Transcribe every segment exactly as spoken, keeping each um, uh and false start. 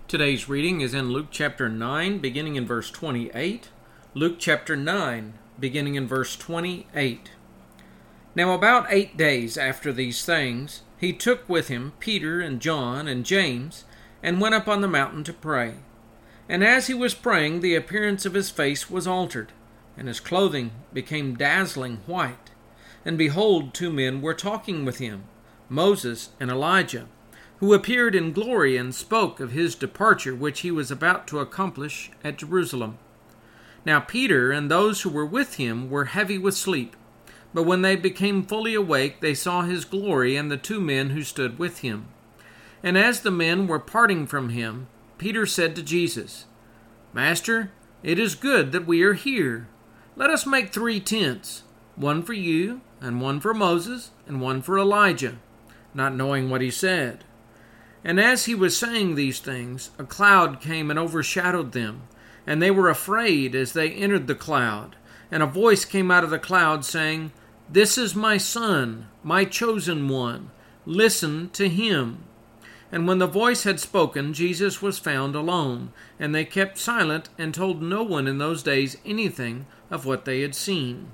Today's reading is in Luke chapter nine, beginning in verse twenty-eight. Luke chapter nine, beginning in verse twenty-eight. Now about eight days after these things, he took with him Peter and John and James, and went up on the mountain to pray. And as he was praying, the appearance of his face was altered, and his clothing became dazzling white. And behold, two men were talking with him, Moses and Elijah, who appeared in glory and spoke of his departure, which he was about to accomplish at Jerusalem. Now Peter and those who were with him were heavy with sleep, but when they became fully awake, they saw his glory and the two men who stood with him. And as the men were parting from him, Peter said to Jesus, "Master, it is good that we are here. Let us make three tents, one for you, and one for Moses, and one for Elijah," not knowing what he said. And as he was saying these things, a cloud came and overshadowed them, and they were afraid as they entered the cloud. And a voice came out of the cloud saying, "This is my Son, my chosen one. Listen to him." And when the voice had spoken, Jesus was found alone, and they kept silent and told no one in those days anything of what they had seen.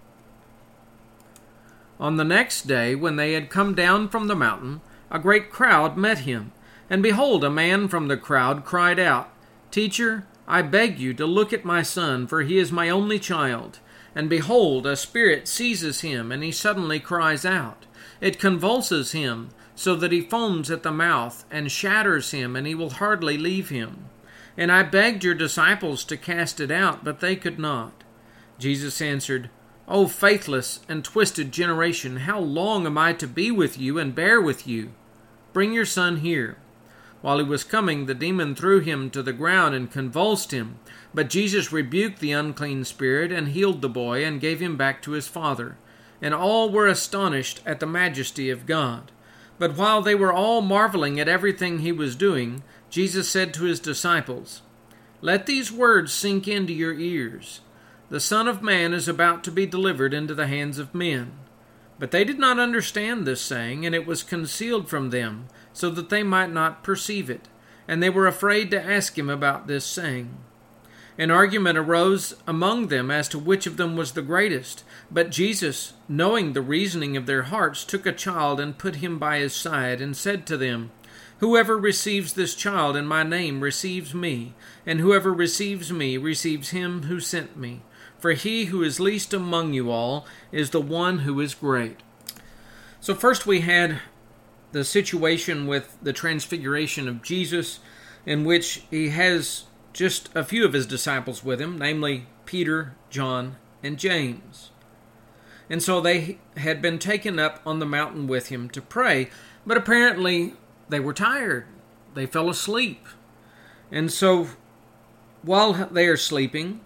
On the next day, when they had come down from the mountain, a great crowd met him. And behold, a man from the crowd cried out, "Teacher, I beg you to look at my son, for he is my only child. And behold, a spirit seizes him, and he suddenly cries out. It convulses him, so that he foams at the mouth, and shatters him, and he will hardly leave him. And I begged your disciples to cast it out, but they could not." Jesus answered, "O faithless and twisted generation, how long am I to be with you and bear with you? Bring your son here." While he was coming, the demon threw him to the ground and convulsed him. But Jesus rebuked the unclean spirit and healed the boy and gave him back to his father. And all were astonished at the majesty of God. But while they were all marveling at everything he was doing, Jesus said to his disciples, "Let these words sink into your ears. The Son of Man is about to be delivered into the hands of men." But they did not understand this saying, and it was concealed from them, so that they might not perceive it. And they were afraid to ask him about this saying. An argument arose among them as to which of them was the greatest. But Jesus, knowing the reasoning of their hearts, took a child and put him by his side, and said to them, "Whoever receives this child in my name receives me, and whoever receives me receives him who sent me. For he who is least among you all is the one who is great." So first we had the situation with the transfiguration of Jesus, in which he has just a few of his disciples with him, namely Peter, John, and James. And so they had been taken up on the mountain with him to pray, but apparently they were tired. They fell asleep. And so while they are sleeping,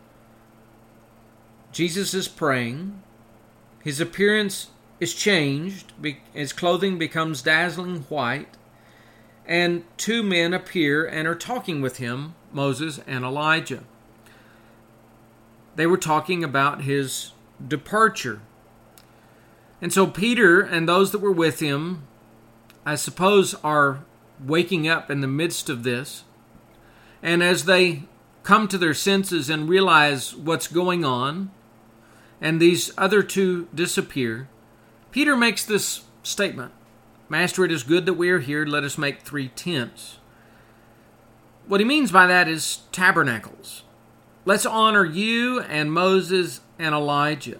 Jesus is praying. His appearance is changed. His clothing becomes dazzling white. And two men appear and are talking with him, Moses and Elijah. They were talking about his departure. And so Peter and those that were with him, I suppose, are waking up in the midst of this. And as they come to their senses and realize what's going on, and these other two disappear, Peter makes this statement, "Master, it is good that we are here. Let us make three tents." What he means by that is tabernacles. Let's honor you and Moses and Elijah.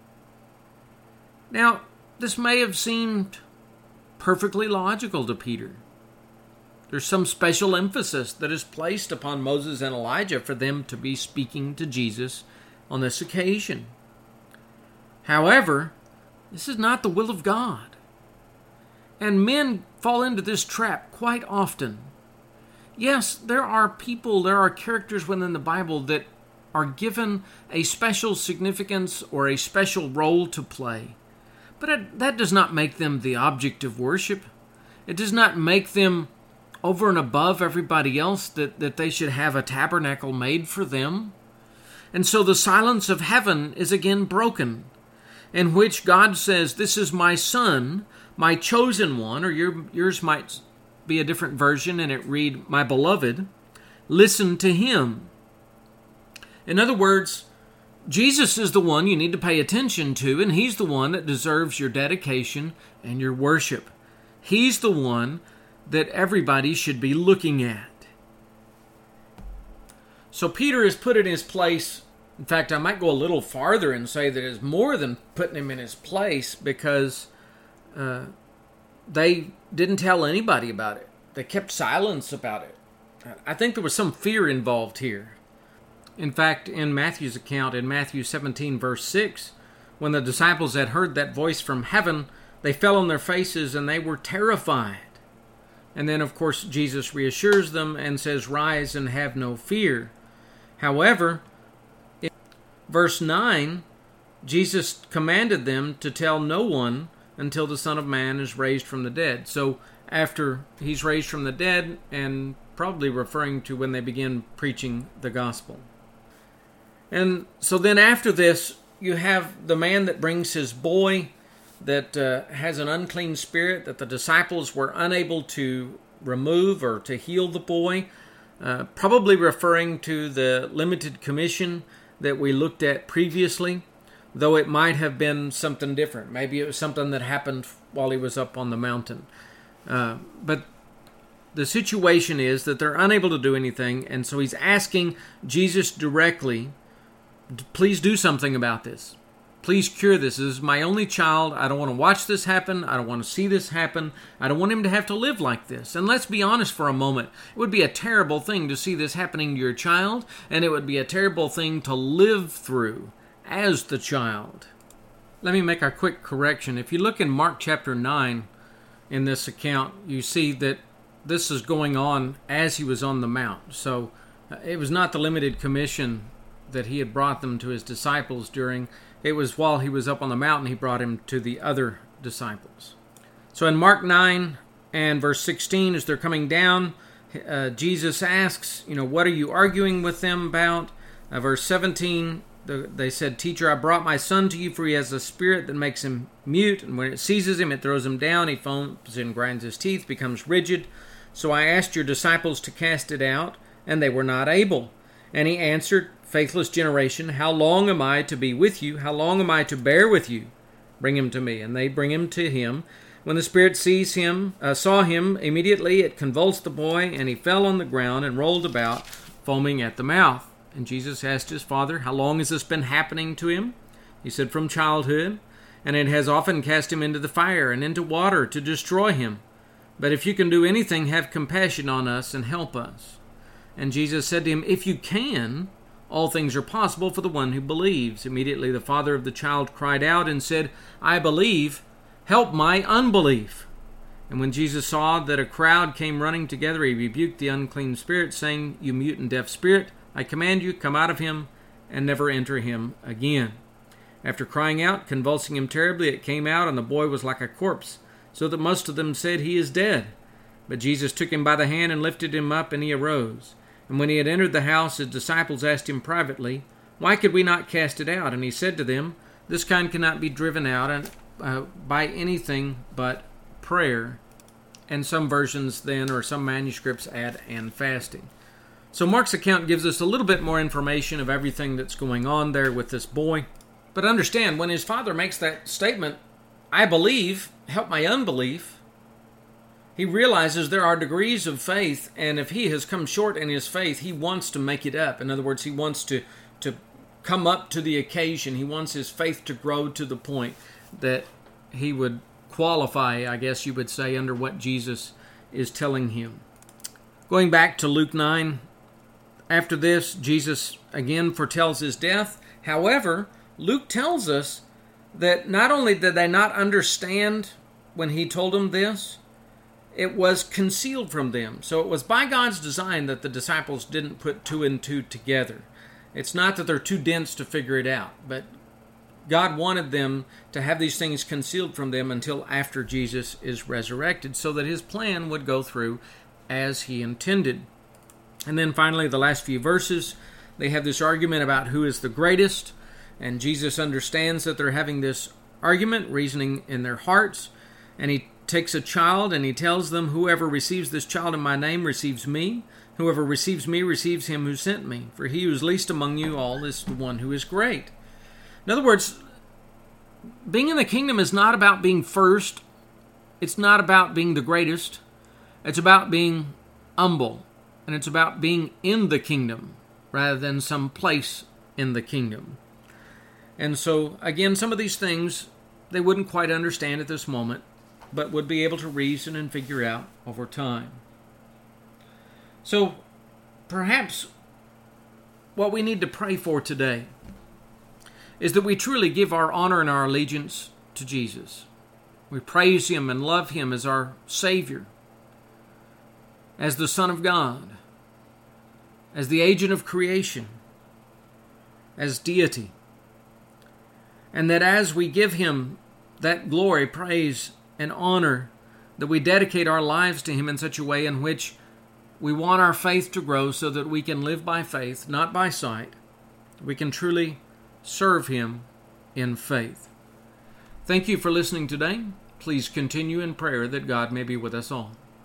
Now, this may have seemed perfectly logical to Peter. There's some special emphasis that is placed upon Moses and Elijah for them to be speaking to Jesus on this occasion. However, this is not the will of God. And men fall into this trap quite often. Yes, there are people, there are characters within the Bible that are given a special significance or a special role to play. But it, that does not make them the object of worship. It does not make them over and above everybody else, that, that they should have a tabernacle made for them. And so the silence of heaven is again broken, in which God says, "This is my Son, my chosen one," or your, yours might be a different version and it read, "My beloved, listen to him." In other words, Jesus is the one you need to pay attention to, and he's the one that deserves your dedication and your worship. He's the one that everybody should be looking at. So Peter is put in his place. In fact, I might go a little farther and say that it's more than putting him in his place, because uh, they didn't tell anybody about it. They kept silence about it. I think there was some fear involved here. In fact, in Matthew's account, in Matthew seventeen, verse six, when the disciples had heard that voice from heaven, they fell on their faces and they were terrified. And then, of course, Jesus reassures them and says, "Rise and have no fear." However, in verse nine, Jesus commanded them to tell no one until the Son of Man is raised from the dead. So after he's raised from the dead, and probably referring to when they begin preaching the gospel. And so then after this, you have the man that brings his boy that uh, has an unclean spirit that the disciples were unable to remove or to heal the boy, uh, probably referring to the limited commission that we looked at previously, though it might have been something different. Maybe it was something that happened while he was up on the mountain. Uh, but the situation is that they're unable to do anything, and so he's asking Jesus directly, "Please do something about this. Please cure this. This is my only child. I don't want to watch this happen. I don't want to see this happen. I don't want him to have to live like this." And let's be honest for a moment. It would be a terrible thing to see this happening to your child, and it would be a terrible thing to live through as the child. Let me make a quick correction. If you look in Mark chapter nine in this account, you see that this is going on as he was on the mount. So uh, it was not the limited commission that he had brought them to his disciples during. It was while he was up on the mountain, he brought him to the other disciples. So in Mark nine and verse sixteen, as they're coming down, uh, Jesus asks, you know, "What are you arguing with them about?" Uh, verse seventeen, the, they said, "Teacher, I brought my son to you, for he has a spirit that makes him mute, and when it seizes him, it throws him down. He foams and grinds his teeth, becomes rigid. So I asked your disciples to cast it out, and they were not able." And he answered, "Faithless generation, how long am I to be with you? How long am I to bear with you? Bring him to me." And they bring him to him. When the spirit sees him, uh, saw him, immediately it convulsed the boy, and he fell on the ground and rolled about, foaming at the mouth. And Jesus asked his father, "How long has this been happening to him?" He said, "From childhood, and it has often cast him into the fire and into water to destroy him. But if you can do anything, have compassion on us and help us." And Jesus said to him, "If you can, all things are possible for the one who believes." Immediately the father of the child cried out and said, "I believe, help my unbelief." And when Jesus saw that a crowd came running together, he rebuked the unclean spirit, saying, "You mute and deaf spirit, I command you, come out of him, and never enter him again." After crying out, convulsing him terribly, it came out, and the boy was like a corpse, so that most of them said, "He is dead." But Jesus took him by the hand and lifted him up, and he arose. And when he had entered the house, his disciples asked him privately, "Why could we not cast it out?" And he said to them, "This kind cannot be driven out uh, by anything but prayer." And some versions then, or some manuscripts, add "and fasting." So Mark's account gives us a little bit more information of everything that's going on there with this boy. But understand, when his father makes that statement, "I believe, help my unbelief," he realizes there are degrees of faith, and if he has come short in his faith, he wants to make it up. In other words, he wants to, to come up to the occasion. He wants his faith to grow to the point that he would qualify, I guess you would say, under what Jesus is telling him. Going back to Luke nine, after this, Jesus again foretells his death. However, Luke tells us that not only did they not understand when he told them this, it was concealed from them. So it was by God's design that the disciples didn't put two and two together. It's not that they're too dense to figure it out, but God wanted them to have these things concealed from them until after Jesus is resurrected, so that his plan would go through as he intended. And then finally, the last few verses, they have this argument about who is the greatest, and Jesus understands that they're having this argument, reasoning in their hearts, and he takes a child and he tells them, whoever receives this child in my name receives me. Whoever receives me receives him who sent me. For he who is least among you all is the one who is great. In other words, being in the kingdom is not about being first. It's not about being the greatest. It's about being humble. And it's about being in the kingdom rather than some place in the kingdom. And so, again, some of these things they wouldn't quite understand at this moment, but would be able to reason and figure out over time. So, perhaps what we need to pray for today is that we truly give our honor and our allegiance to Jesus. We praise Him and love Him as our Savior, as the Son of God, as the agent of creation, as deity. And that as we give Him that glory, praise, and honor, that we dedicate our lives to Him in such a way in which we want our faith to grow so that we can live by faith, not by sight. We can truly serve Him in faith. Thank you for listening today. Please continue in prayer that God may be with us all.